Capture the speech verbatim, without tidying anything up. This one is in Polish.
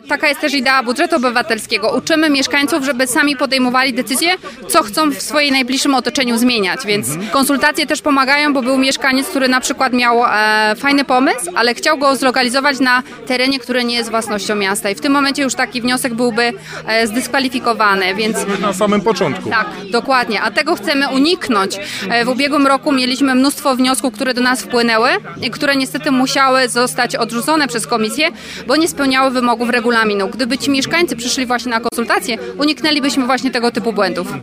taka jest też idea budżetu obywatelskiego. Uczymy mieszkańców, żeby sami podejmowali decyzje, co chcą w swojej najbliższym otoczeniu zmieniać, więc konsultacje też pomagają, bo był mieszkaniec, który na przykład miał e, fajny pomysł, ale chciał go zlokalizować na terenie, które nie jest własnością miasta i w tym momencie już taki wniosek byłby e, zdyskwalifikowany, więc... Na samym początku. Tak, dokładnie, a tego chcemy uniknąć. E, w ubiegłym roku mieliśmy mnóstwo wniosków, które do nas wpłynęły i które niestety musiały zostać odrzucone przez komisję, bo nie spełniały wymogów regulaminu. Gdyby ci mieszkańcy przyszli właśnie na konsultacje, uniknęlibyśmy właśnie tego typu błędów.